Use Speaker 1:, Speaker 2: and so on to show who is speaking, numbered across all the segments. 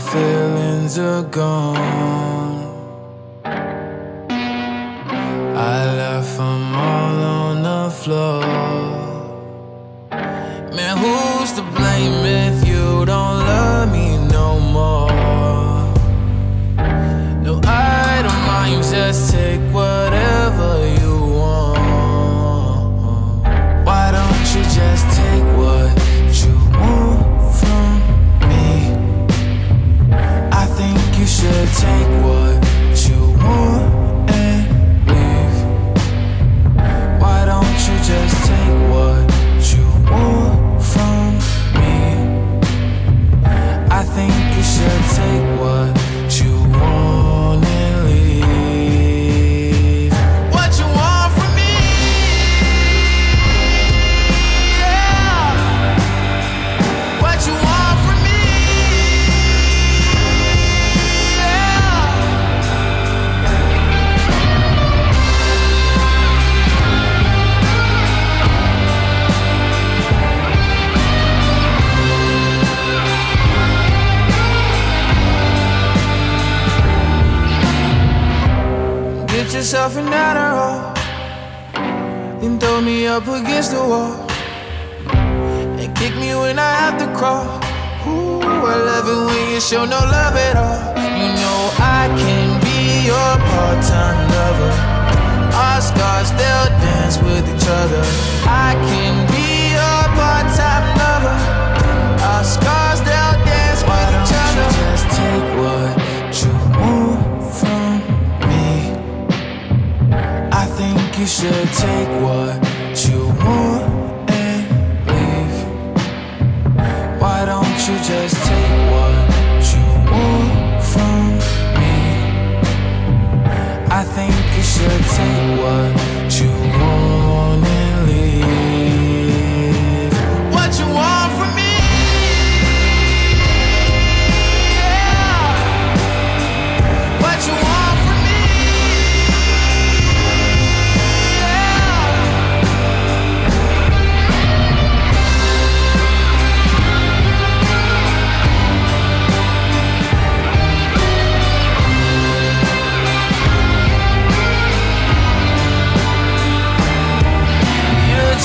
Speaker 1: feelings are gone. I left them all on the floor. Man, who's to blame if you don't love me no more? No, I don't mind, just take whatever you want. Why don't you just take what you want from me? I think you should take what you want and leave. Why don't you just take what you want from me? I think you should take what you want and leave. What you want from me? Yeah. What you want from me? Yeah. Get yourself an Adderall, then throw me up against the wall and kick me when I have to crawl. Ooh, I love it when you show no love at all. You know I can be your part-time lover. Our scars, they'll dance with each other. I can be your part-time lover. Our scars, they'll dance with each other. Why don't you just take what you want from me? I think you should take what you want and leave. Why don't you just take what you want from me? I think you should take what you want and leave. What you want from me? Yeah. What you want from me? You're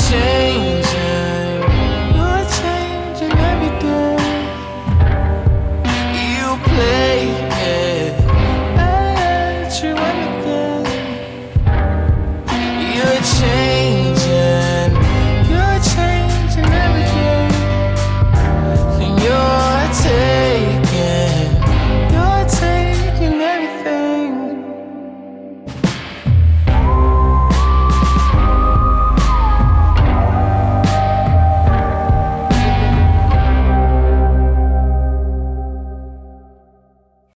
Speaker 1: changing every day. You play